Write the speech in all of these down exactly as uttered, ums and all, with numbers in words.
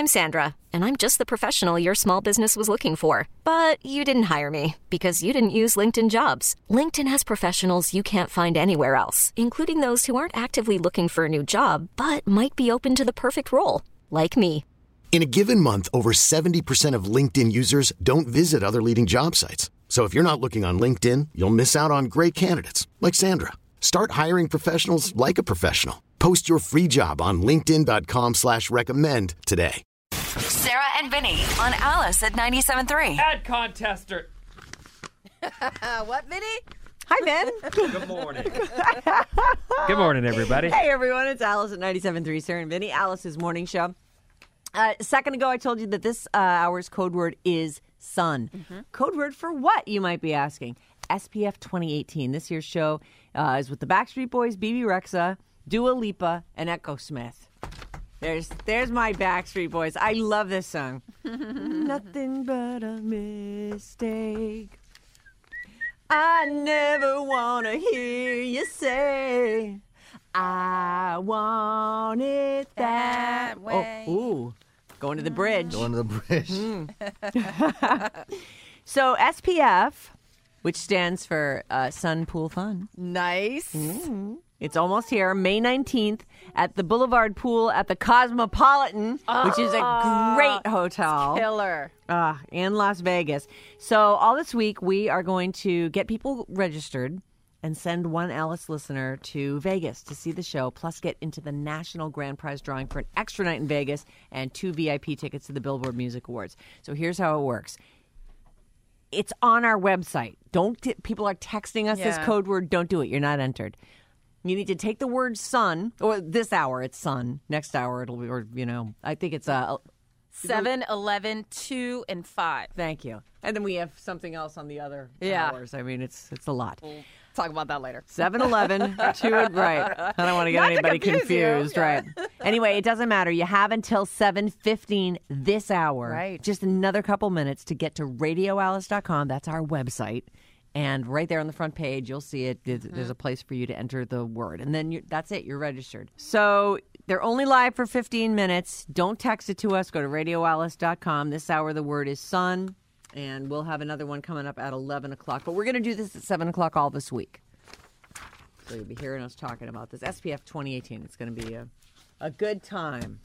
I'm Sandra, and I'm just the professional your small business was looking for. But you didn't hire me because you didn't use LinkedIn Jobs. LinkedIn has professionals you can't find anywhere else, including those who aren't actively looking for a new job, but might be open to the perfect role, like me. In a given month, over seventy percent of LinkedIn users don't visit other leading job sites. So if you're not looking on LinkedIn, you'll miss out on great candidates like Sandra. Start hiring professionals like a professional. Post your free job on linkedin dot com slash recommend today. Sarah and Vinny on Alice at ninety-seven point three. Ad contester. What, Vinny? Hi, Ben. Good morning. Good morning, everybody. Hey, everyone. It's Alice at ninety-seven point three. Sarah and Vinny, Alice's morning show. Uh, a second ago, I told you that this uh, hour's code word is sun. Mm-hmm. Code word for what, you might be asking? S P F twenty eighteen. This year's show uh, is with the Backstreet Boys, B B Rexa, Dua Lipa, and Echo Smith. There's there's my Backstreet Boys. I love this song. Nothing but a mistake. I never want to hear you say I want it that, that way. Oh, ooh. Going to the bridge. Going to the bridge. Mm. So S P F, which stands for uh, Sun Pool Fun. Nice. Mm-hmm. It's almost here, May nineteenth, at the Boulevard Pool at the Cosmopolitan, oh, which is a great hotel. Killer. Uh, in Las Vegas. So all this week, we are going to get people registered and send one Alice listener to Vegas to see the show, plus get into the National Grand Prize drawing for an extra night in Vegas and two V I P tickets to the Billboard Music Awards. So here's how it works. It's on our website. Don't t- people are texting us yeah. this code word. Don't do it. You're not entered. You need to take the word sun, or this hour it's sun. Next hour it'll be, or, you know, I think it's uh, seven, eleven, two, and five. Thank you. And then we have something else on the other yeah. hours. I mean, it's it's a lot. We'll talk about that later. seven, eleven, two, and right. I don't want to get Not anybody to confuse confused, you. right? Anyway, it doesn't matter. You have until seven fifteen this hour. Right. Just another couple minutes to get to radio alice dot com. That's our website. And right there on the front page, you'll see it. There's, mm-hmm. there's a place for you to enter the word. And then you, that's it. You're registered. So they're only live for fifteen minutes. Don't text it to us. Go to radio alice dot com. This hour, the word is sun. And we'll have another one coming up at eleven o'clock. But we're going to do this at seven o'clock all this week. So you'll be hearing us talking about this. S P F twenty eighteen. It's going to be a, a good time.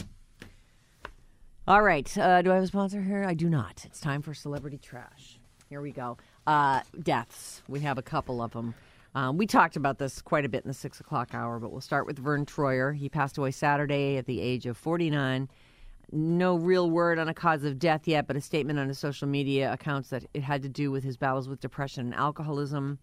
All right. Uh, do I have a sponsor here? I do not. It's time for Celebrity Trash. Here we go. Uh, deaths. We have a couple of them. Um, we talked about this quite a bit in the six o'clock hour, but we'll start with Vern Troyer. He passed away Saturday at the age of forty-nine. No real word on a cause of death yet, but a statement on his social media accounts that it had to do with his battles with depression and alcoholism.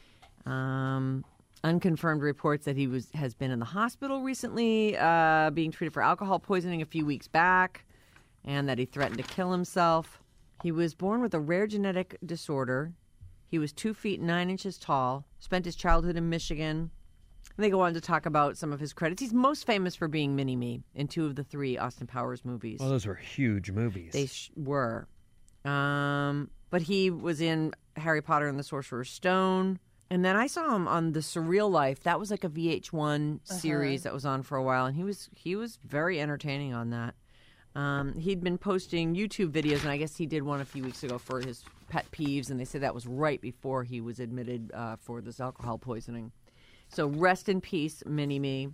Um, unconfirmed reports that he was has been in the hospital recently, uh, being treated for alcohol poisoning a few weeks back, and that he threatened to kill himself. He was born with a rare genetic disorder. He was two feet nine inches tall, spent his childhood in Michigan. And they go on to talk about some of his credits. He's most famous for being Mini-Me in two of the three Austin Powers movies. Well, those were huge movies. They sh- were. Um, but he was in Harry Potter and the Sorcerer's Stone. And then I saw him on The Surreal Life. That was like a V H one uh-huh. series that was on for a while. And he was he was very entertaining on that. Um, he'd been posting YouTube videos, and I guess he did one a few weeks ago for his pet peeves, and they said that was right before he was admitted uh, for this alcohol poisoning. So rest in peace, Mini-Me.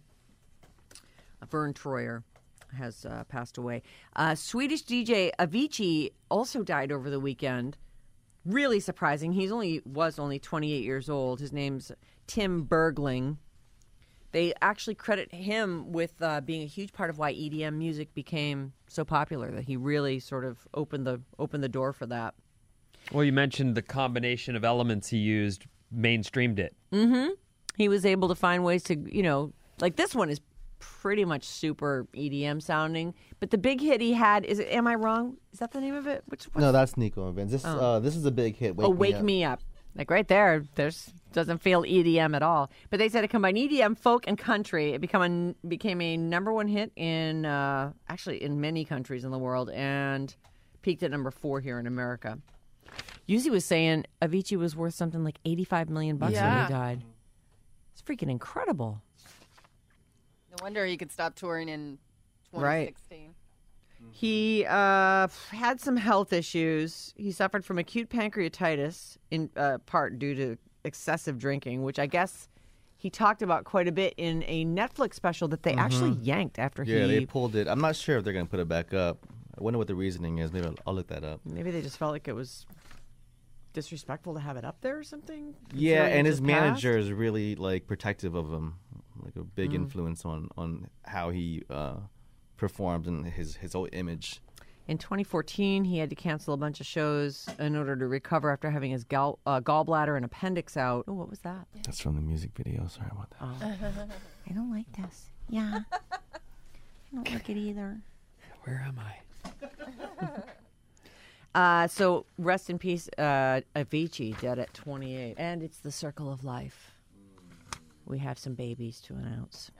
Vern Troyer has uh, passed away. Uh, Swedish D J Avicii also died over the weekend. Really surprising. He's only was only twenty-eight years old. His name's Tim Bergling. They actually credit him with uh, being a huge part of why E D M music became so popular, that he really sort of opened the opened the door for that. Well, you mentioned the combination of elements he used mainstreamed it. Mm-hmm. He was able to find ways to, you know, like this one is pretty much super E D M sounding. But the big hit he had, is it, am I wrong? Is that the name of it? Which, no, that's Nico and Vince. This, oh. uh, this is a big hit. Wake oh, Me Wake Up. Me Up. Like right there, there's doesn't feel E D M at all. But they said it combined E D M, folk, and country. It become a, became a number one hit in, uh, actually in many countries in the world, and peaked at number four here in America. Yuzi was saying Avicii was worth something like eighty-five million bucks yeah. when he died. It's freaking incredible. No wonder he could stop touring in twenty sixteen. Right. He uh, had some health issues. He suffered from acute pancreatitis, in uh, part due to excessive drinking, which I guess he talked about quite a bit in a Netflix special that they actually yanked after Yeah, he... they pulled it. I'm not sure if they're going to put it back up. I wonder what the reasoning is. Maybe I'll, I'll look that up. Maybe they just felt like it was disrespectful to have it up there or something. Yeah, considering it and his just manager passed? is really like protective of him, like a big influence on on how he uh, performs and his his whole image. In twenty fourteen, he had to cancel a bunch of shows in order to recover after having his gall, uh, gallbladder and appendix out. Oh, what was that? That's from the music video. Sorry about that. I don't like this. Yeah. I don't like it either. Where am I? Uh, so rest in peace, uh, Avicii, dead at twenty-eight. And it's the circle of life. We have some babies to announce.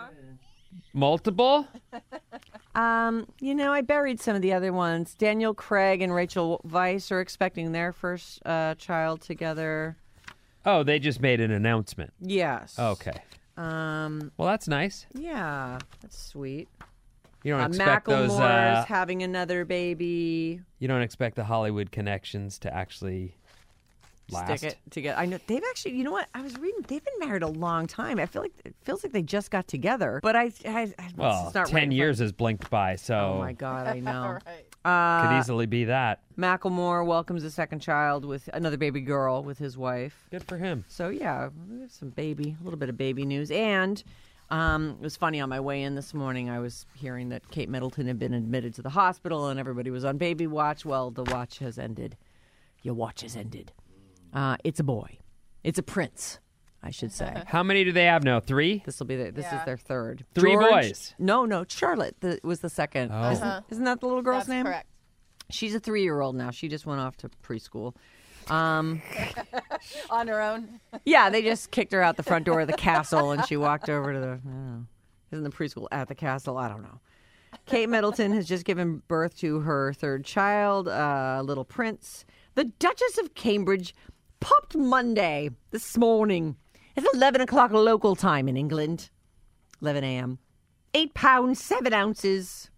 Multiple? Um, you know, I buried some of the other ones. Daniel Craig and Rachel Weisz are expecting their first uh, child together. Oh, they just made an announcement. Yes. Okay. Um, Well, that's nice. yeah, that's sweet. You don't Uh, expect those. Macklemore's Uh, having another baby. you don't expect the Hollywood connections to actually last. Stick it together. I know they've actually. You know what? I was reading. They've been married a long time. I feel like it feels like they just got together. But I, I, I Well, it's not right ten in years has blinked by, so front- Oh my god, I know. could Uh, easily be that. Macklemore welcomes a second child with another baby girl with his wife. Good for him. So yeah, we have some baby, a little bit of baby news. And um, it was funny on my way in this morning. I was hearing that Kate Middleton had been admitted to the hospital, and everybody was on baby watch. Well, the watch has ended. Your watch has ended. Uh, it's a boy. It's a prince, I should say. How many do they have now? Three? This will be the, this is Yeah. their third. Three George- boys? No, no. Charlotte the, was the second. Oh. Isn't, isn't that the little girl's That's name? correct. She's a three-year-old now. She just went off to preschool. Um, On her own. yeah, they just kicked her out the front door of the castle, and she walked over to the. I don't know. Isn't the preschool at the castle? I don't know. Kate Middleton has just given birth to her third child, uh, little prince. The Duchess of Cambridge popped Monday this morning. It's eleven o'clock local time in England. eleven a.m. Eight pounds, seven ounces.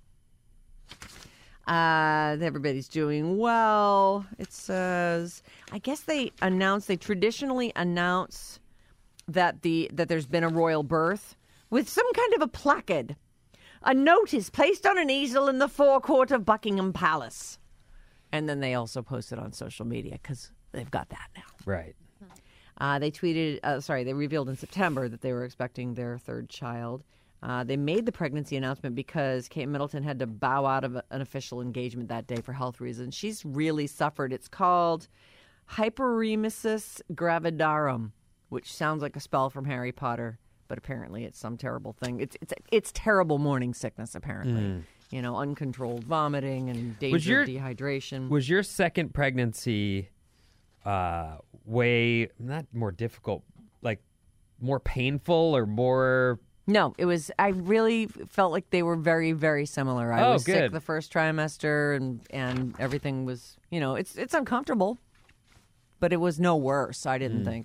Uh, everybody's doing well. It says, I guess they announce, they traditionally announce that the that there's been a royal birth with some kind of a placard. A notice placed on an easel in the forecourt of Buckingham Palace. And then they also post it on social media because they've got that now. Right. Uh, they tweeted, uh, sorry, they revealed in September that they were expecting their third child. Uh, they made the pregnancy announcement because Kate Middleton had to bow out of an official engagement that day for health reasons. She's really suffered. It's called hyperemesis gravidarum, which sounds like a spell from Harry Potter, but apparently it's some terrible thing. It's it's it's terrible morning sickness, apparently. You know, uncontrolled vomiting and danger your- of dehydration. Was your second pregnancy uh, way not more difficult, like more painful or more? No, it was. I really felt like they were very, very similar. I Oh, was sick good. the first trimester, and and everything was, you know, it's it's uncomfortable, but it was no worse. I didn't think.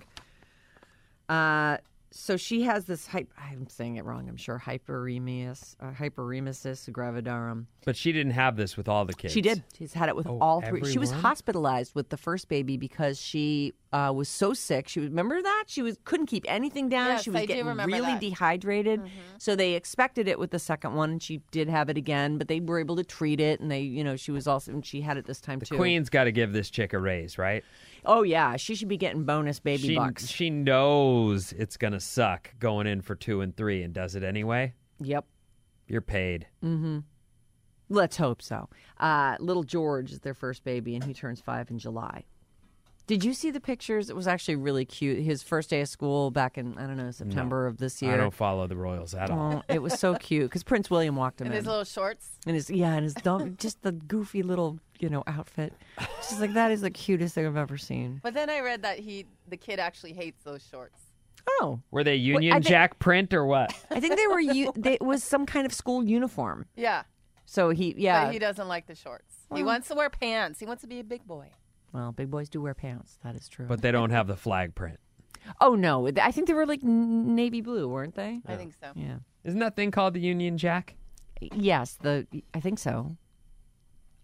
Uh, so she has this. Hy- I'm saying it wrong. I'm sure hyperemesis, uh, hyperemesis gravidarum. But she didn't have this with all the kids. She did. She's had it with Oh, all three. She was everyone? hospitalized with the first baby because she uh, was so sick. She was, remember that? She was couldn't keep anything down. Yes, she was I do getting remember really that. dehydrated. So they expected it with the second one, and she did have it again. But they were able to treat it, and they, you know, she was also and she had it this time The too. Queen's got to give this chick a raise, right? Oh yeah, she should be getting bonus baby She bucks. she knows it's gonna suck going in for two and three, and does it anyway. Yep. You're paid. Let's hope so. Uh, little George is their first baby, and he turns five in July. Did you see the pictures? It was actually really cute. His first day of school back in, I don't know, September of this year. I don't follow the Royals at all. Oh, it was so cute because Prince William walked him And in. his little shorts. and his yeah, and his dog, just the goofy little you know outfit. Just like that is the cutest thing I've ever seen. But then I read that he, the kid actually hates those shorts. Oh, Were they Union think- Jack print or what? I think they were. U- they, it was some kind of school uniform. Yeah. So he yeah. But he doesn't like the shorts. He wants to wear pants. He wants to be a big boy. Well, big boys do wear pants. That is true. But they don't have the flag print. oh no, I think they were like n- navy blue, weren't they? I think so. Yeah. Isn't that thing called the Union Jack? Yes, the I think so.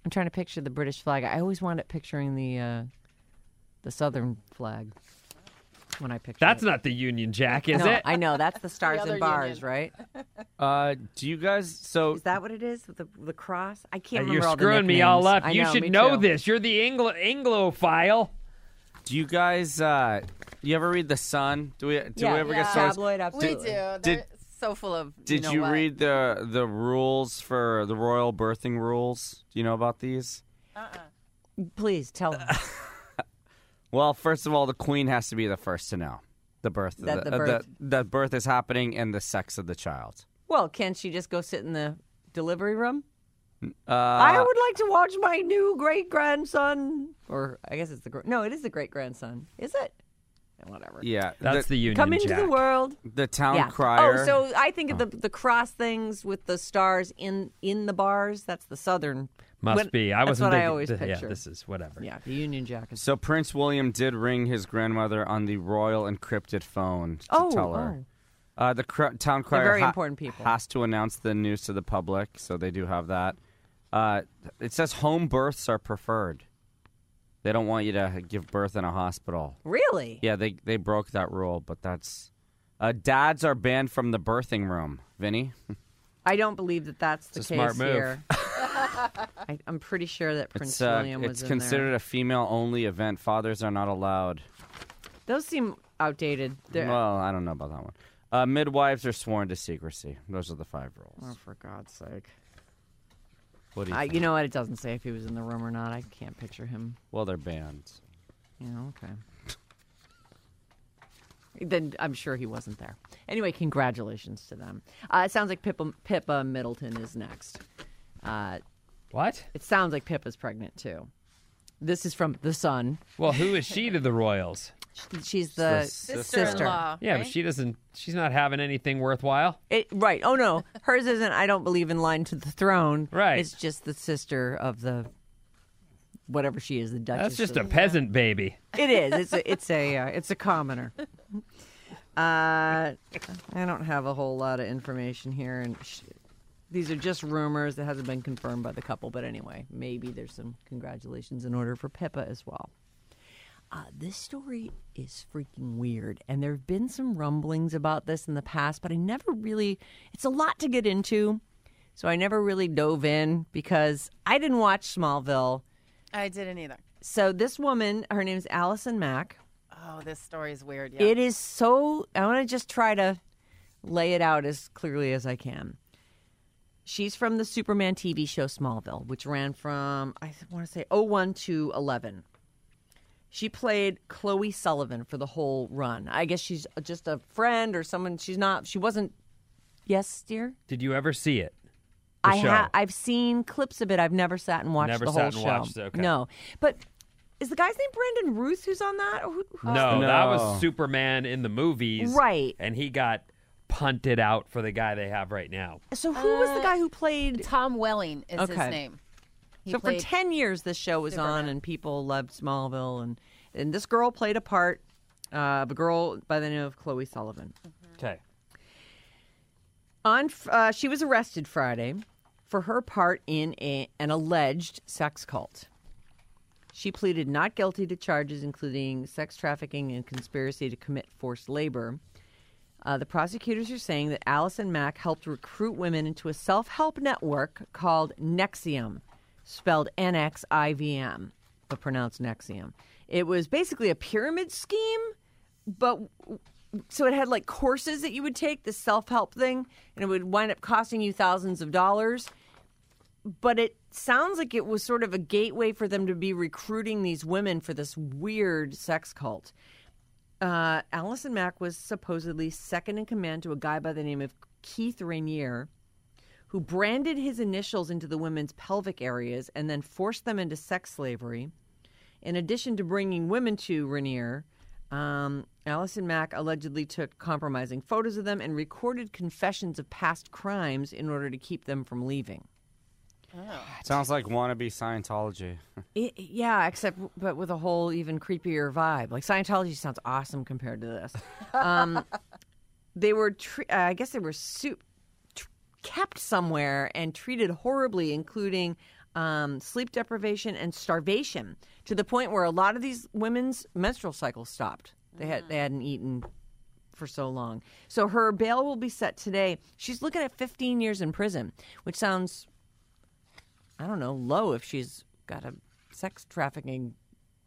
I'm trying to picture the British flag. I always wind up picturing the uh, the Southern flag when I picture That's it. not the Union Jack, is no, it? I know. That's the stars other and bars, Union. right? Uh, do you guys? So Is that what it is with the the cross? I can't You're remember all the screwing me all nicknames. up. I You know, should me know too. this. You're the Anglo Anglophile. do you guys? Uh, you ever read The Sun? Do we? Do Yeah, we ever yeah. get stories? Tabloid, We absolutely. do. They're Did- so full of. Did you, know you what. read the the rules for the royal birthing rules? Do you know about these? Please tell them. Well, first of all, the queen has to be the first to know the birth. That of the the, uh, birth- the, the birth is happening and the sex of the child. Well, can she just go sit in the delivery room? Uh, I would like to watch my new great grandson, or I guess it's the gr- no, it is the great grandson. Is it? Whatever. Yeah, That's the, the, Union Come into Jack. the world. the town Yeah. crier. Oh, so I think of the the cross things with the stars in in the bars. That's the southern. Must when- be. I that's wasn't what I thinking- always th- picture. Yeah, this is whatever. Yeah, the Union Jack is. So Prince William did ring his grandmother on the royal encrypted phone to Oh, tell her. Uh, the cr- town crier very ha- important people. has to announce the news to the public, so they do have that. Uh, it says home births are preferred. They don't want you to give birth in a hospital. Really? Yeah, they they broke that rule, but that's uh, dads are banned from the birthing room. Vinny, I don't believe that that's the It's a case smart move. here. I, I'm pretty sure that Prince it's uh, William was it's in considered there. a female only event. Fathers are not allowed. Those seem outdated. They're- Well, I don't know about that one. Uh, midwives are sworn to secrecy. Those are the five rules. Oh, for God's sake! What do you I, think? you know what? It doesn't say if he was in the room or not. I can't picture him. Well, they're banned. Yeah, okay. Then I'm sure he wasn't there. Anyway, congratulations to them. Uh, it sounds like Pippa, Pippa Middleton is next. Uh, What? it sounds like Pippa's pregnant too. This is from The Sun. Well, who is she to the royals? She's the The sister. Sister-in-law. Yeah, right? but she doesn't. She's not having anything worthwhile. It, right. Oh, no. Hers isn't, I don't believe, in line to the throne. Right. It's just the sister of the, whatever she is, the Duchess. That's just a of- peasant baby. It is. It's a, it's a, uh, it's a commoner. Uh, I don't have a whole lot of information here, and sh- these are just rumors that hasn't been confirmed by the couple. But anyway, maybe there's some congratulations in order for Pippa as well. Uh, this story is freaking weird, and there have been some rumblings about this in the past, but I never really. It's a lot to get into, so I never really dove in because I didn't watch Smallville. I didn't either. So this woman, her name's Allison Mack. Oh, this story is weird. Yeah. It is so. I want to just try to lay it out as clearly as I can. She's from the Superman T V show Smallville, which ran from, I want to say, oh one to eleven. She played Chloe Sullivan for the whole run. I guess she's just a friend or someone. She's not, she wasn't. Yes, dear? Did you ever see it? The I show? ha- I've seen clips of it. I've never sat and watched Never the sat whole and show. watched it, okay. No. But is the guy's name Brandon Ruth who's on that? Or who, who's No, No. that was Superman in the movies. Right. And he got punted out for the guy they have right now. So who was the guy who played? Tom Welling is Okay. his name. He So for played ten years, this show was on, Superman. and people loved Smallville, and and this girl played a part uh, of a girl by the name of Chloe Sullivan. Okay. On, uh, she was arrested Friday for her part in a, an alleged sex cult. She pleaded not guilty to charges including sex trafficking and conspiracy to commit forced labor. Uh, the prosecutors are saying that Allison Mack helped recruit women into a self-help network called Nexium, spelled N X I V M, but pronounced Nexium. It was basically a pyramid scheme, but so it had like courses that you would take, this self-help thing, and it would wind up costing you thousands of dollars. But it sounds like it was sort of a gateway for them to be recruiting these women for this weird sex cult. Uh, Allison Mack was supposedly second in command to a guy by the name of Keith Rainier, who branded his initials into the women's pelvic areas and then forced them into sex slavery. In addition to bringing women to Rainier, um, Allison Mack allegedly took compromising photos of them and recorded confessions of past crimes in order to keep them from leaving. Sounds like wannabe Scientology. It, yeah, except but with a whole even creepier vibe. Like Scientology sounds awesome compared to this. Um, they were, tre- uh, I guess, they were su- tr- kept somewhere and treated horribly, including um, sleep deprivation, and starvation, to the point where a lot of these women's menstrual cycles stopped. They had they hadn't eaten for so long. So her bail will be set today. She's looking at fifteen years in prison, which sounds, I don't know, low if she's got a sex trafficking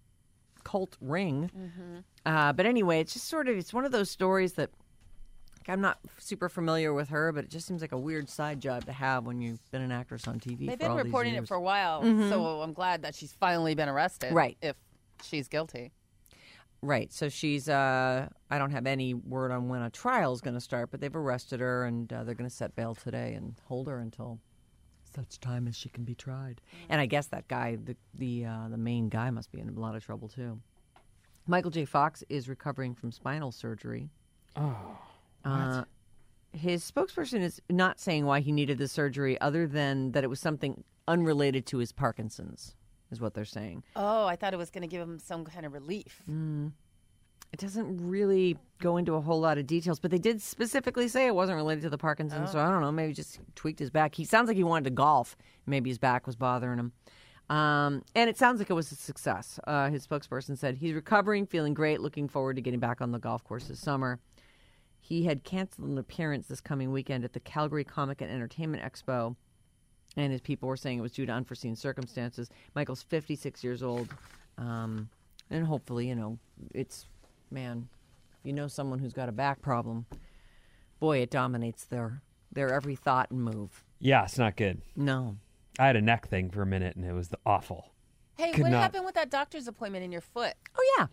cult ring. Mm-hmm. Uh, but anyway, it's just sort of, it's one of those stories that I'm not super familiar with her, but it just seems like a weird side job to have when you've been an actress on T V. They've for been all these reporting years. it for a while, Mhm. so I'm glad that she's finally been arrested. Right. If she's guilty. Right. So she's, uh, I don't have any word on when a trial is going to start, but they've arrested her and uh, they're going to set bail today and hold her until such time as she can be tried. And I guess that guy, the the uh, the main guy, must be in a lot of trouble too. Michael J. Fox is recovering from spinal surgery. Oh, what? Uh, his spokesperson is not saying why he needed the surgery, other than that it was something unrelated to his Parkinson's, is what they're saying. Oh, I thought it was going to give him some kind of relief. Mm. It doesn't really go into a whole lot of details, but they did specifically say it wasn't related to the Parkinson's, Oh. so I don't know, maybe just tweaked his back. He sounds like he wanted to golf. Maybe his back was bothering him. Um, and it sounds like it was a success. Uh, his spokesperson said he's recovering, feeling great, looking forward to getting back on the golf course this summer. He had canceled an appearance this coming weekend at the Calgary Comic and Entertainment Expo, and his people were saying it was due to unforeseen circumstances. Michael's fifty-six years old, um, and hopefully, you know, it's, man, if you know someone who's got a back problem, boy, it dominates their their every thought and move. Yeah, it's not good. No. I had a neck thing for a minute, and it was the awful. Hey, Could what not- happened with that doctor's appointment in your foot? Oh, yeah.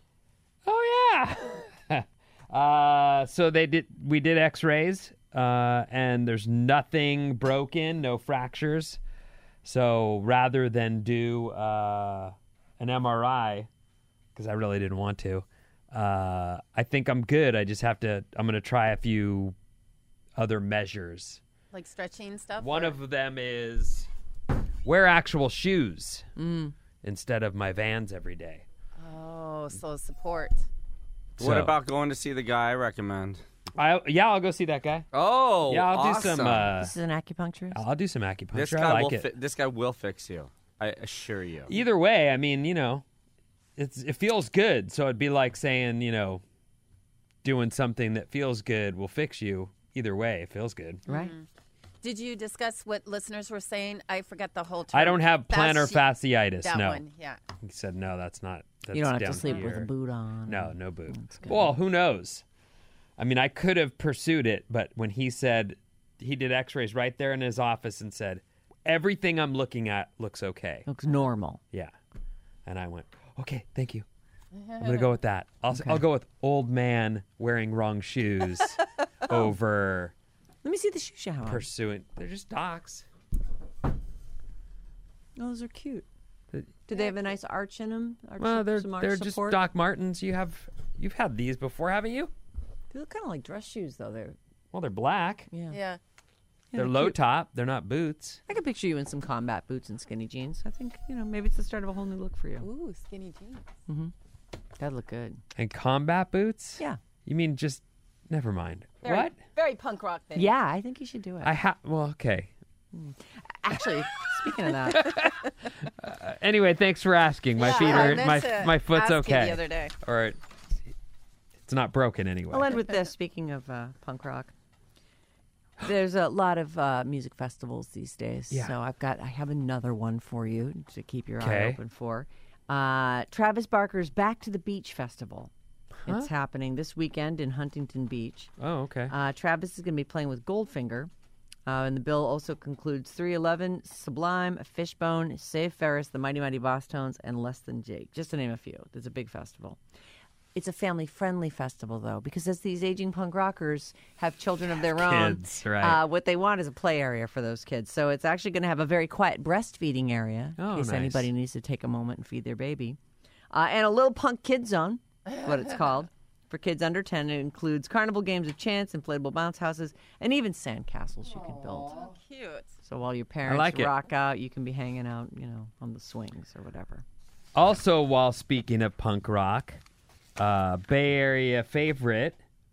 Oh yeah. uh, so they did. We did X-rays, uh, and there's nothing broken, no fractures. So rather than do uh, an M R I, because I really didn't want to, uh, I think I'm good. I just have to. I'm going to try a few other measures. Like stretching stuff? One or- of them is wear actual shoes Mm. instead of my Vans every day. Oh, so support. What So- about going to see the guy I recommend? I yeah, I'll go see that guy. Oh, Yeah, I'll awesome. do some. Uh, This is an acupuncturist? I'll do some acupuncture. This I guy like will. it. Fi- this guy will fix you. I assure you. Either way, I mean, you know, it's it feels good. So it'd be like saying, you know, doing something that feels good will fix you. Either way, it feels good. Right. Did you discuss what listeners were saying? I forgot the whole term. I don't have plantar Fasci- fasciitis. That no, one, yeah. he said no. That's not. That's You don't have down to sleep here. with a boot on. No, no boot. That's good. Well, who knows? I mean, I could have pursued it, but when he said he did X-rays right there in his office and said everything I'm looking at looks okay. Looks normal. Yeah, and I went, okay, thank you. I'm gonna go with that. I'll I'll go with old man wearing wrong shoes over Let me see the shoes you have on. pursuing. They're just docks. Oh, those are cute. The- Do they have a nice arch in them? Arch, Well, they're some arch they're just support? Doc Martens. You have you've had these before, haven't you? They look kind of like dress shoes, though. They're Well, they're black. yeah. Yeah. Yeah, They're low cute. top. They're not boots. I could picture you in some combat boots and skinny jeans. I think you know maybe it's the start of a whole new look for you. Ooh, skinny jeans. That'd look good. And combat boots? Yeah. You mean just never mind. Very, What? Very punk rock thing. Yeah, I think you should do it. I have. Well, okay. Actually, speaking of that, Uh, anyway, thanks for asking. My Yeah, feet I are meant my to my foot's ask you okay. the other day. Or it, it's not broken anyway. I'll end with this. Speaking of uh, punk rock, there's a lot of uh, music festivals these days. Yeah. So I've got I have another one for you to keep your eye Okay. open for. Uh, Travis Barker's Back to the Beach Festival. It's happening this weekend in Huntington Beach. Oh, okay. Uh, Travis is going to be playing with Goldfinger. Uh, and the bill also concludes three eleven, Sublime, Fishbone, Save Ferris, The Mighty Mighty Boss Tones, and Less Than Jake, just to name a few. It's a big festival. It's a family-friendly festival, though, because as these aging punk rockers have children of their own, Kids, right. uh, what they want is a play area for those kids. So it's actually going to have a very quiet breastfeeding area Oh, in case nice. anybody needs to take a moment and feed their baby. Uh, and a little punk kid zone, is what it's called. For kids under ten, it includes carnival games of chance, inflatable bounce houses, and even sand castles you can build. Oh, cute. So while your parents like it. rock out, you can be hanging out, you know, on the swings or whatever. Also, while speaking of punk rock, uh, Bay Area favorite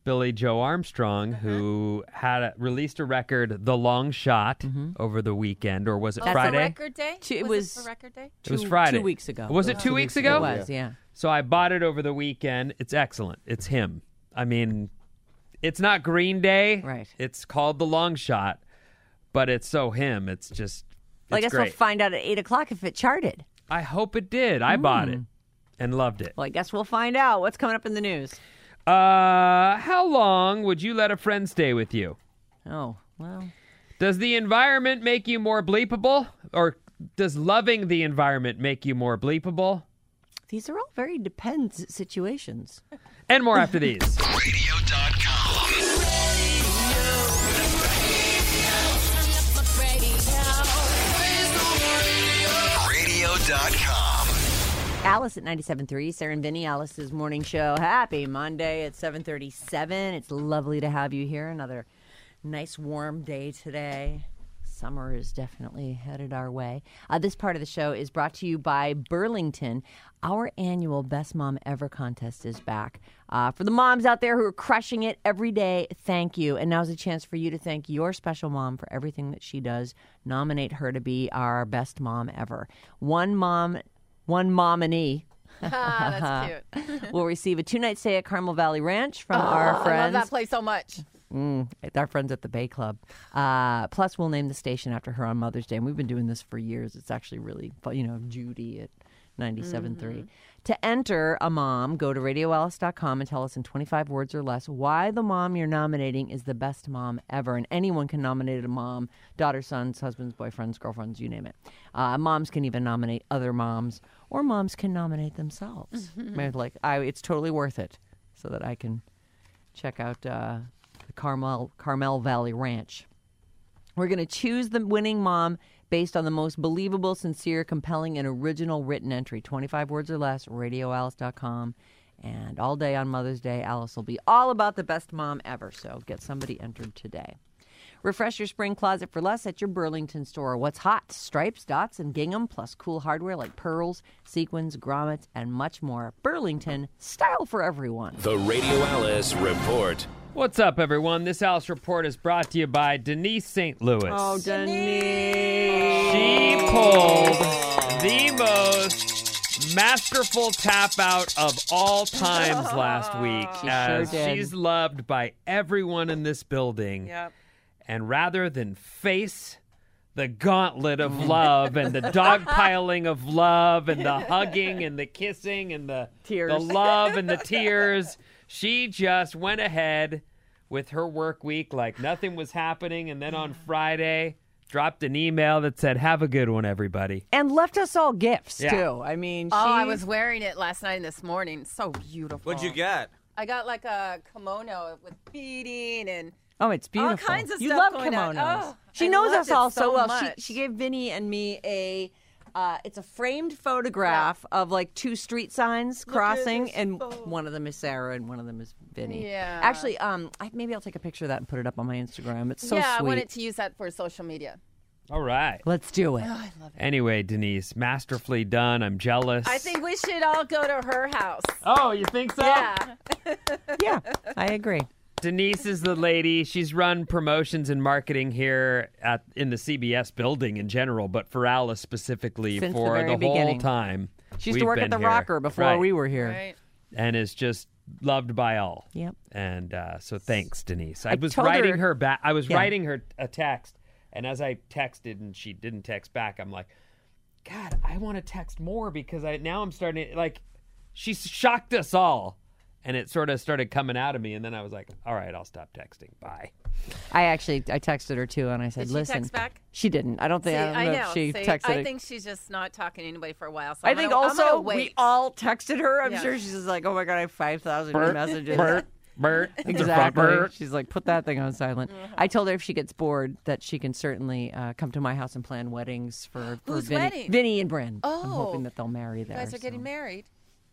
Billy Joe Armstrong, Uh-huh. who had a, released a record, The Long Shot, Mm-hmm. over the weekend, or was it That's Friday? a record day? Two- it was, was- it for record day? It was Two- Friday. Two weeks ago. Was it two weeks ago? It was, yeah. So I bought it over the weekend. It's excellent. It's him. I mean, it's not Green Day. Right. It's called The Long Shot, but it's so him. It's just, Well, I it's guess great. we'll find out at eight o'clock if it charted. I hope it did. I bought Mm. it and loved it. Well, I guess we'll find out what's coming up in the news. Uh, how long would you let a friend stay with you? Oh, well. Does the environment make you more bleepable? Or does loving the environment make you more bleepable? These are all very depends situations. And more after these. radio dot com. radio dot com. Alice at ninety-seven point three, Sarah and Vinny, Alice's morning show. Happy Monday at seven thirty-seven. It's lovely to have you here. Another nice warm day today. Summer is definitely headed our way. Uh, this part of the show is brought to you by Burlington. Our annual Best Mom Ever contest is back. Uh, for the moms out there who are crushing it every day, thank you. And now's a chance for you to thank your special mom for everything that she does. Nominate her to be our best mom ever. One mom, one mominee Ah, that's cute. will receive a two-night stay at Carmel Valley Ranch from Oh, our I love friends. that place so much. Mm, our friends at the Bay Club. Uh, plus, we'll name the station after her on Mother's Day. And we've been doing this for years. It's actually really fun. You know, Judy at ninety-seven point three. Mm-hmm. To enter a mom, go to radio alice dot com and tell us in twenty-five words or less why the mom you're nominating is the best mom ever. And anyone can nominate a mom, daughters, sons, husbands, boyfriends, girlfriends, you name it. Uh, moms can even nominate other moms, or moms can nominate themselves. Mm-hmm. Maybe like, I, it's totally worth it so that I can check out uh, the Carmel, Carmel Valley Ranch. We're going to choose the winning mom based on the most believable, sincere, compelling, and original written entry. twenty-five words or less, radio alice dot com. And all day on Mother's Day, Alice will be all about the best mom ever. So get somebody entered today. Refresh your spring closet for less at your Burlington store. What's hot? Stripes, dots, and gingham, plus cool hardware like pearls, sequins, grommets, and much more. Burlington, style for everyone. The Radio Alice Report. What's up, everyone? This Alice Report is brought to you by Denise Saint Louis. Oh, Denise. She pulled the most masterful tap out of all times last week. She as sure did. She's loved by everyone in this building. Yep. And rather than face the gauntlet of love and the dogpiling of love and the hugging and the kissing and the, Tears. the love and the tears, she just went ahead with her work week like nothing was happening. And then on Friday, dropped an email that said, have a good one, everybody. And left us all gifts, Yeah. too. I mean, she... Oh, I was wearing it last night and this morning. So beautiful. What'd you get? I got like a kimono with beading and Oh, it's beautiful. kinds of you stuff love going on. kimonos. Oh, she I knows loved us it all so so well. much. She, she gave Vinny and me a. Uh, it's a framed photograph of like two street signs crossing, this and photo. one of them is Sarah and one of them is Vinny. Yeah. Actually, um, I, maybe I'll take a picture of that and put it up on my Instagram. It's so yeah, sweet. I wanted to use that for social media. All right. Let's do it. Oh, I love it. Anyway, Denise, masterfully done. I'm jealous. I think we should all go to her house. Oh, you think so? Yeah. Yeah, I agree. Denise is the lady. She's run promotions and marketing here at in the C B S building in general, but for Alice specifically Since the for very the, whole beginning. time. She used to we've work at been the here. Rocker before Right. we were here. Right. And is just loved by all. Yep. And uh, so thanks, Denise. I, I was told writing her- her, back. I was Yeah. writing her a text, and as I texted and she didn't text back, I'm like, God, I want to text more because I now I'm starting to, like, she shocked us all. And it sort of started coming out of me, and then I was like, all right, I'll stop texting. Bye. I actually I texted her too, and I said, Did she "Listen." text back? She didn't. I don't think. See, I don't I know, know. if she See, texted. I it. think she's just not talking to anybody for a while. So I I'm think gonna, I'm also gonna we wait. all texted her. I'm Yeah. sure she's just like, "Oh my god, I have five thousand Bert, messages." Bert, Bert. Exactly. Bert. She's like, "Put that thing on silent." I told her if she gets bored, that she can certainly uh, come to my house and plan weddings for, for Who's Vinny, wedding? Vinny and Bryn. I'm Oh. hoping that they'll marry You there. guys are getting so- married.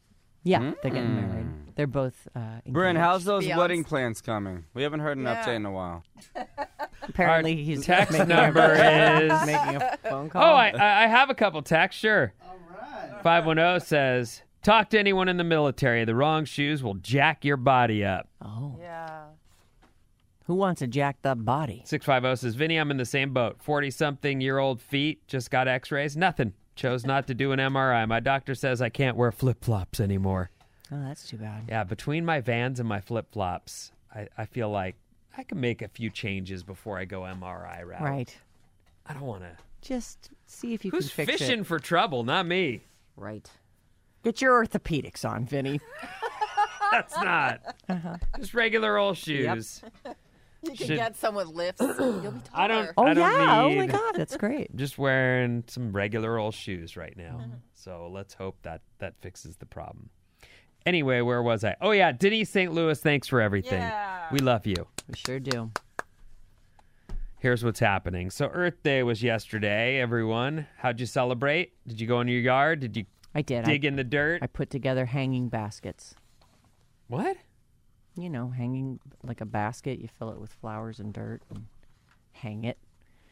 Yeah, they're getting married. They're both. Uh, Bryn, engaged. how's those Beyonce. wedding plans coming? We haven't heard an Yeah. update in a while. Apparently, Our he's text making number a, is- making a phone call. Oh, I, I I have a couple texts, sure. All right. five one zero says, Talk to anyone in the military. The wrong shoes will jack your body up. Oh. Yeah. Who wants a jacked up body? six five zero says, Vinny, I'm in the same boat. forty-something-year-old feet, just got x-rays. Nothing. Chose not to do an M R I. My doctor says I can't wear flip-flops anymore. Oh, that's too bad. Yeah, between my Vans and my flip-flops, I, I feel like I can make a few changes before I go M R I route. Right. I don't want to. Just see if you Who's can fix fishing it. for trouble? Not me. Right. Get your orthopedics on, Vinny. That's not. Uh-huh. Just regular old shoes. You can Should- get some with lifts. You'll be taller. I don't. Oh, I don't yeah. Oh, need- my God. That's great. Just wearing some regular old shoes right now. Mm-hmm. So let's hope that that fixes the problem. Anyway, where was I? Oh, yeah. Denise Saint Louis, thanks for everything. Yeah. We love you. We sure do. Here's what's happening. So Earth Day was yesterday, everyone. How'd you celebrate? Did you go in your yard? Did you I did. dig I, in the dirt? I put together hanging baskets. What? You know, hanging like a basket. You fill it with flowers and dirt and hang it.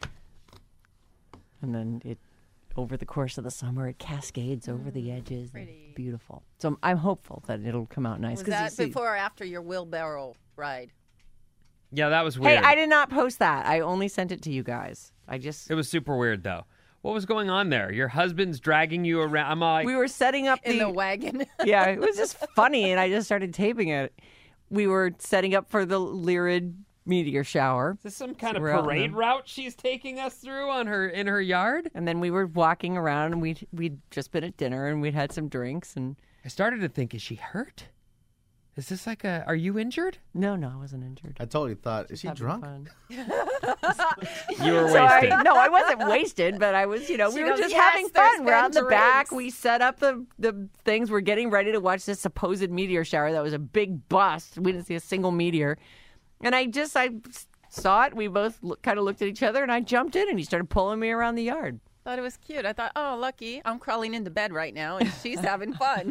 And then it, over the course of the summer, it cascades over the edges. and Pretty. Beautiful. So I'm, I'm hopeful that it'll come out nice. Was 'cause you that see- before or after your wheelbarrow ride? Yeah, that was Hey, weird. I did not post that. I only sent it to you guys. I just It was super weird, though. What was going on there? Your husband's dragging you around. I'm like, we were setting up In the, the wagon. yeah, it was just funny, and I just started taping it. We were setting up for the Lyrid meteor shower, is this some kind So of we're out in parade the- route she's taking us through on her in her yard? and then we were walking around, and we'd we'd just been at dinner, and we'd had some drinks, and I started to think, is she hurt? Is this like a? Are you injured? no, no, I wasn't injured. I totally thought, is she Having drunk? fun. You were So wasted. I, no, I wasn't wasted, but I was, you know, we She were goes, just "Yes, having there's fun. We're out in the been back. drinks." We set up the the things. We're getting ready to watch this supposed meteor shower. That was a big bust. We didn't see a single meteor, and I just I saw it. We both look, kind of looked at each other, and I jumped in, and he started pulling me around the yard. Thought it was cute. I thought, oh, lucky. I'm crawling into bed right now, and she's having fun.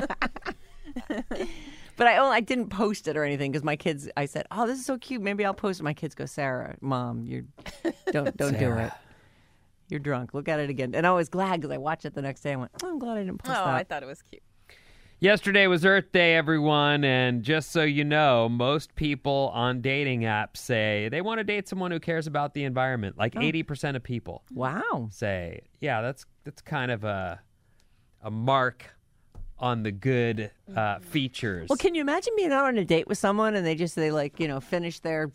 But I only, I didn't post it or anything because my kids. I said, "Oh, this is so cute. Maybe I'll post it." My kids go, "Sarah, Mom, you don't don't do Sarah. it. You're drunk. Look at it again." And I was glad because I watched it the next day. I went, "Oh, I'm glad I didn't oh, post I that." thought it was cute. Yesterday was Earth Day, everyone, and just so you know, most people on dating apps say they want to date someone who cares about the environment. Like eighty percent of people Wow. say, yeah, that's that's kind of a a mark on the good uh, features. Well, can you imagine being out on a date with someone and they just they like you know finish their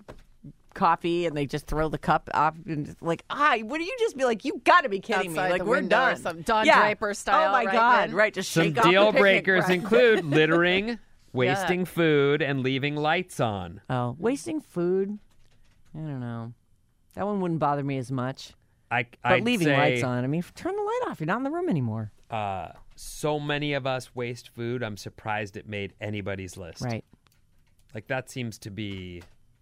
coffee and they just throw the cup off and just like ah, wouldn't you just be like, you got to be kidding Outside me? Like the we're window or done. some Don Yeah. Draper style, Oh my right, God! Vin? Right, just Some shake off the deal picnic breakers rug. include littering, wasting food, and leaving lights on. Oh, wasting food. I don't know. That one wouldn't bother me as much. I, But I'd leaving say, lights on. I mean, turn the light off. You're not in the room anymore. Uh, so many of us waste food. I'm surprised it made anybody's list. Right. Like that seems to be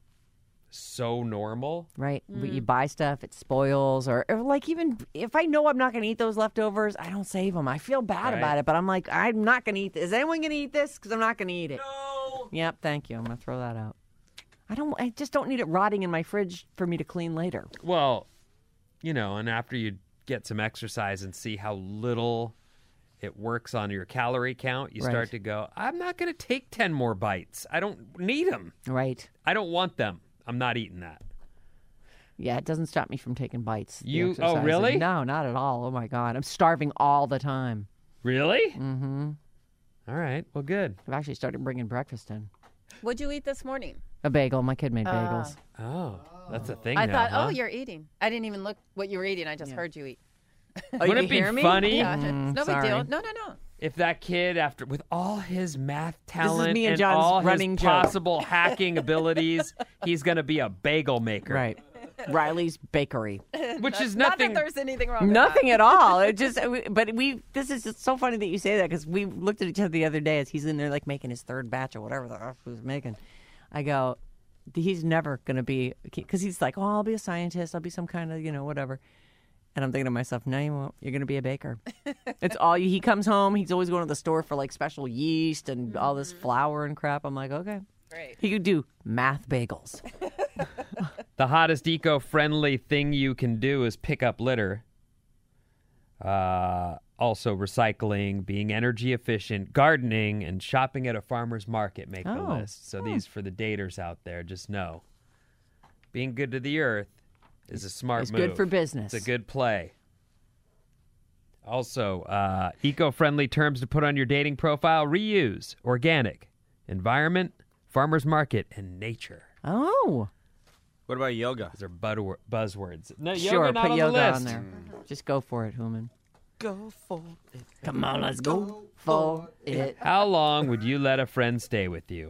so normal. Right. Mm. You buy stuff, it spoils, or, or like even if I know I'm not going to eat those leftovers, I don't save them. I feel bad Right. about it, but I'm like, I'm not going to eat this. Is anyone going to eat this? Because I'm not going to eat it. No. Yep. Thank you. I'm going to throw that out. I don't. I just don't need it rotting in my fridge for me to clean later. Well, you know, and after you get some exercise and see how little it works on your calorie count, you Right. start to go, I'm not going to take ten more bites. I don't need them. Right. I don't want them. I'm not eating that. Yeah. It doesn't stop me from taking bites. the You- oh, exercising. really? No, not at all. Oh my God. I'm starving all the time. Really? Mm-hmm. All right. Well, good. I've actually started bringing breakfast in. What'd you eat this morning? A bagel. My kid made bagels. Oh, that's a thing I now, thought, huh? oh, you're eating. I didn't even look what you were eating. I just heard you eat. Oh, Wouldn't you it be hear me? funny Yeah, Mm, it's no sorry. big deal. No, no, no. if that kid, after with all his math talent me and John's all running his joke. possible hacking abilities, he's going to be a bagel maker. Right. Riley's Bakery. Which is Not nothing. that there's anything wrong with Nothing at all. It just, but we. This is just so funny that you say that because we looked at each other the other day as he's in there like making his third batch or whatever the f he was making. I go, he's never gonna be because he's like, oh, I'll be a scientist. I'll be some kind of you know whatever. And I'm thinking to myself, no, you won't. You're gonna be a baker. It's all you. He comes home. He's always going to the store for like special yeast and all this flour and crap. I'm like, okay. Great. He could do math bagels. The hottest eco-friendly thing you can do is pick up litter. Uh, also recycling, being energy efficient, gardening, and shopping at a farmer's market make the Oh. list. So these for the daters out there, just know. Being good to the earth is a smart It's move. good for business. It's a good play. Also, uh, eco-friendly terms to put on your dating profile: reuse, organic, environment, farmer's market, and nature. Oh. What about yoga? Those are budwor- buzzwords. No, yoga Sure, not put on yoga the on list. there. Just go for it, Human. Go for it. Come on, let's go for it. How long would you let a friend stay with you?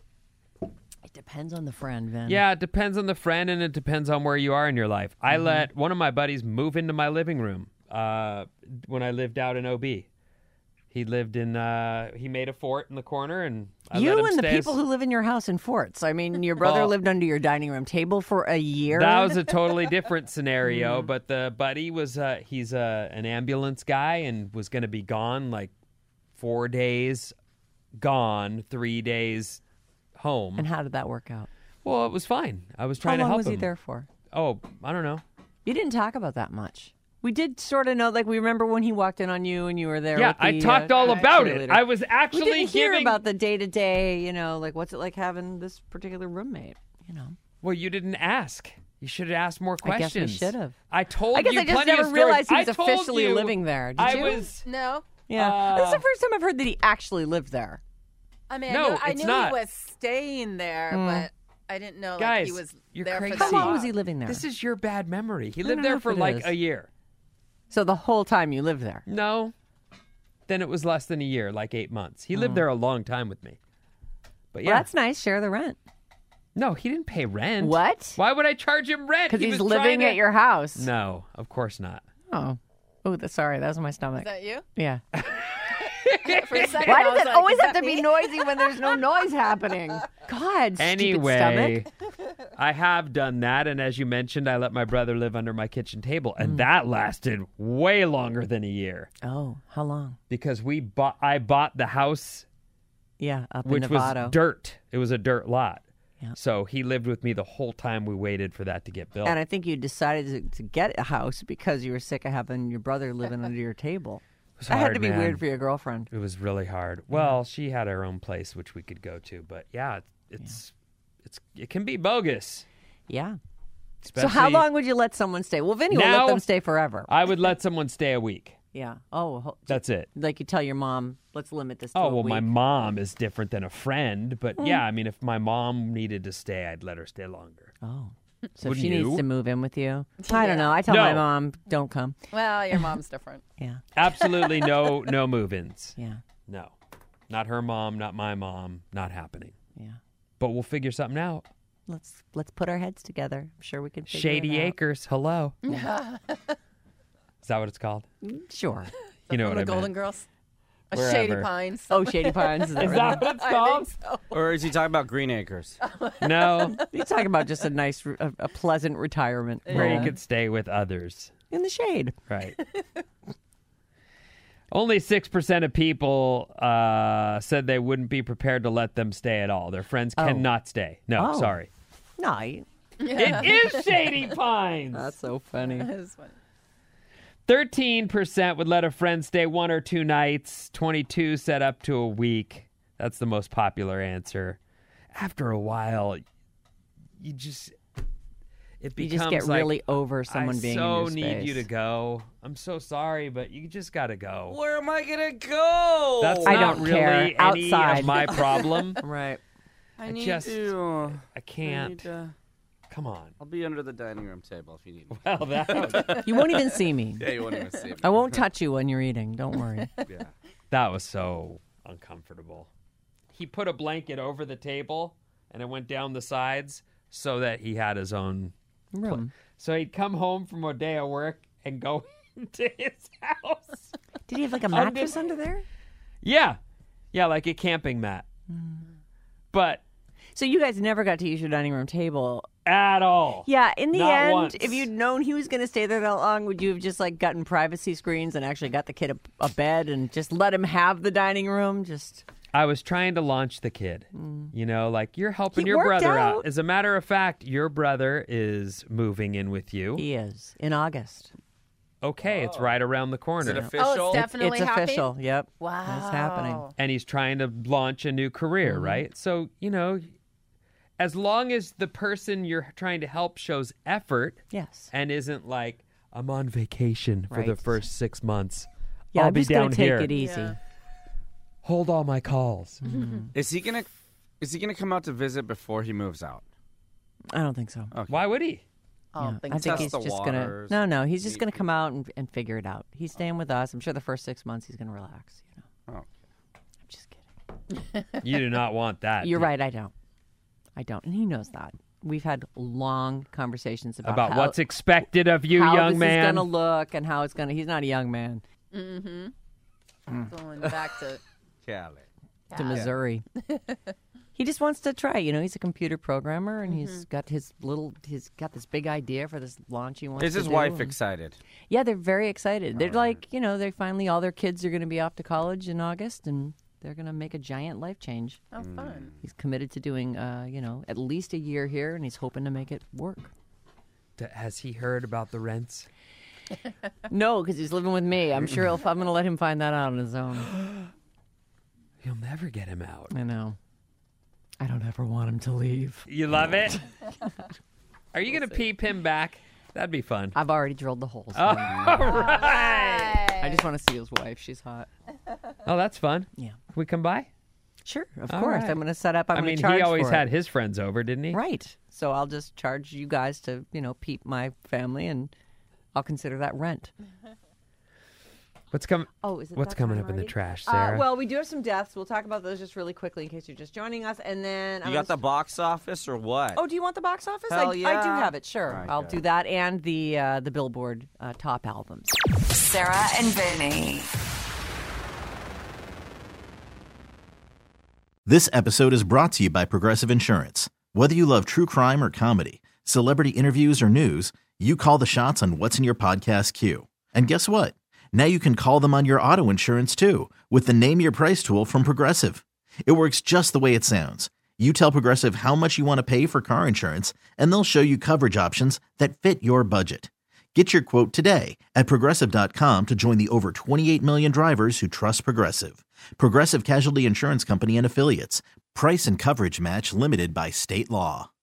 It depends on the friend, Vin. Yeah, it depends on the friend, and it depends on where you are in your life. I Mm-hmm. let one of my buddies move into my living room uh, when I lived out in O B. He lived in, uh, he made a fort in the corner, and I let You him and the stay people as- who live in your house in forts. I mean, your brother Well, lived under your dining room table for a year. That was a totally different scenario, Mm. but the buddy was, uh, he's uh, an ambulance guy and was going to be gone like four days gone, three days home. And how did that work out? Well, it was fine. I was trying How to long help was him. he there for? Oh, I don't know. You didn't talk about that much. We did sort of know, like, we remember when he walked in on you and you were there. Yeah, with the, I talked uh, all about it. cheerleader. I was We actually didn't hear giving. about the day to day, you know, like, what's it like having this particular roommate, you know? Well, you didn't ask. You should have asked more I guess we questions. should have. I told I guess you I just plenty never of stories. realized he I was told officially you living there. Did I you? was. No. Yeah. Uh, This is the first time I've heard that he actually lived there. I mean, No, I knew, I it's knew not. he was staying there, Mm. but I didn't know like, Guys, he was you're there crazy. for How that long was long. he living there? This is your bad memory. He I lived don't there know if for it like is. a year. So the whole time you lived there. No. Then it was less than a year, like eight months. He lived there a long time with me. But yeah. Well, that's nice. Share the rent. No, he didn't pay rent. What? Why would I charge him rent? Because He he's was trying living to- at your house. No, of course not. Oh. Oh, the, sorry. That was my Is stomach. that you? Yeah. For a second, Why I does was it like, always is have that to be me? noisy when there's no noise happening? God, Anyway, stupid stomach. I have done that, and as you mentioned, I let my brother live under my kitchen table, Mm. and that lasted way longer than a year Oh, how long? because we bought. I bought the house, Yeah, up which in was Novato. dirt. It was a dirt lot. Yeah. So he lived with me the whole time we waited for that to get built. And I think you decided to, to get a house because you were sick of having your brother living under your table. It was That had hard, to be man. weird for your girlfriend. It was really hard. Well, she had her own place which we could go to, but yeah, it's it's, it's it can be bogus. Yeah. Especially, So how long would you let someone stay? Well, Vinny will Now- let them stay forever. I would let someone stay a week. Yeah. Oh, ho- That's it. like you tell your mom, let's limit this to Oh, a well, week. my mom is different than a friend, but Mm. yeah, I mean, if my mom needed to stay, I'd let her stay longer. Oh. So Wouldn't she you? needs to move in with you. I don't know. I tell my No. mom, don't come. Well, your mom's different. Yeah. Absolutely no no move-ins. Yeah. No. Not her mom, not my mom, not happening. Yeah. But we'll figure something out. Let's let's put our heads together. I'm sure we can figure Shady it out. Acres, hello. Is that what it's called? Sure. You know From what I the Golden meant. Girls. A Wherever. Shady Pines. Oh, Shady Pines. Is that, Is right? that what it's I called? think so. Or is he talking about Green Acres? No. You're talking about just a nice, a, a pleasant retirement Where you home could stay with others. in the shade. Right. Only six percent of people uh, said they wouldn't be prepared to let them stay at all. Their friends Oh. cannot stay. No, Oh. sorry. No, I- It is Shady Pines. that's so funny. It's funny. thirteen percent would let a friend stay one or two nights. twenty-two said up to a week. That's the most popular answer. After a while, you just it You becomes just get like, really over someone I being so in your space. need you to go. I'm so sorry, but you just got to go. Where am I gonna go? That's I not don't really care. any Outside. of my problem. Right. I I need just- to. I I can't. need to- Come on. I'll be under the dining room table if you need me. Well, that You won't even see me. Yeah, you won't even see me. I won't touch you when you're eating. Don't worry. Yeah. that was so uncomfortable. He put a blanket over the table and it went down the sides so that he had his own. Room. So he'd come home from a day of work and go into his house. Did he have like a Under- mattress under there? Yeah. Yeah, like a camping mat. But So you guys never got to use your dining room table. at all. Yeah, in the Not end, once. if you'd known he was going to stay there that long, would you have just like gotten privacy screens and actually got the kid a, a bed and just let him have the dining room? Just I was trying to launch the kid. You know, like you're helping He your worked brother out. out. As a matter of fact, your brother is moving in with you. he is in August. okay, it's right around the corner. Is it official? Oh, it's definitely it's happening? official. Yep. Wow. It's happening. And he's trying to launch a new career, Mm-hmm. right? So, you know, as long as the person you're trying to help shows effort Yes. and isn't like, I'm on vacation for the Right. first six months. Yeah, I'll I'm be just down gonna take here. it easy. Yeah. Hold all my calls. Is he gonna is he gonna come out to visit before he moves out? I don't think so. Why would he? I don't Yeah, think I think so. he's the just waters. gonna. No, no, he's just Meet gonna come out and, and figure it out. He's staying with us. I'm sure the first six months he's gonna relax. You know. Oh. I'm just kidding. You do not want that. You're do you? right. I don't. I don't, and he knows that. We've had long conversations about, About how, what's expected of you, how young this man. is gonna look and how it's gonna. He's not a young man. Going back to Cali. To Missouri. He just wants to try. You know, he's a computer programmer, and he's got his little. He's got this big idea for this launch he wants Is to his do, wife and- excited? Yeah, they're very excited. They're like, you know, they finally all their kids are going to be off to college in August, and they're going to make a giant life change. how fun. He's committed to doing, uh, you know, at least a year here, and he's hoping to make it work. D- Has he heard about the rents? No, because he's living with me. I'm sure he'll, I'm going to let him find that out on his own. You'll never get him out. I know. I don't ever want him to leave. You love it? Are you going to peep him back? That'd be fun. I've already drilled the holes. All right. I just want to see his wife. She's hot. Oh, that's fun. Yeah. Can we come by? Sure, of All course. right. I'm going to set up. I'm I gonna mean, charge he always for had it. his friends over, didn't he? Right. So I'll just charge you guys to, you know, peep my family, and I'll consider that rent. What's coming? Oh, is it What's that coming time up in the already? trash, Uh, Sarah? well, we do have some deaths. We'll talk about those just really quickly in case you're just joining us, and then You I'm got the gonna- box office or what? Oh, do you want the box office? Hell I, I do yeah. have it. Sure, All right, I'll good. do that, and the uh, the Billboard uh, top albums. Sarah and Vinny. This episode is brought to you by Progressive Insurance. Whether you love true crime or comedy, celebrity interviews or news, you call the shots on what's in your podcast queue. And guess what? Now you can call them on your auto insurance too with the Name Your Price tool from Progressive. It works just the way it sounds. You tell Progressive how much you want to pay for car insurance, and they'll show you coverage options that fit your budget. Get your quote today at Progressive dot com to join the over twenty-eight million drivers who trust Progressive. Progressive Casualty Insurance Company and Affiliates. Price and coverage match limited by state law.